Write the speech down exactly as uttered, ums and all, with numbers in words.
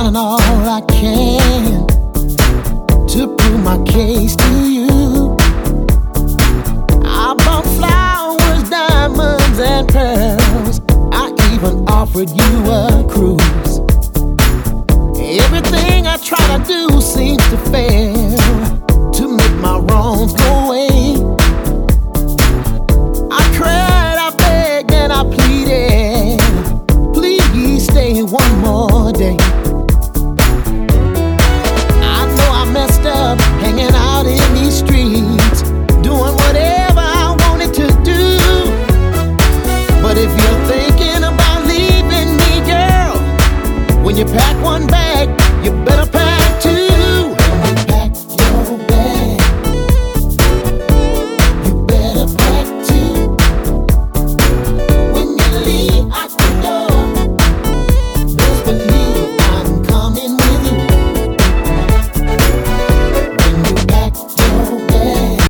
trying all I can to prove my case to you. I bought flowers, diamonds, and pearls. I even offered you a cruise. Everything I try to do seems to fail to make my wrongs go away. I cried, I begged, and I pleaded, please stay one more day. I know I messed up hanging out in these streets, doing whatever I wanted to do. But if you're thinking about leaving me, girl, when you pack one bag, you better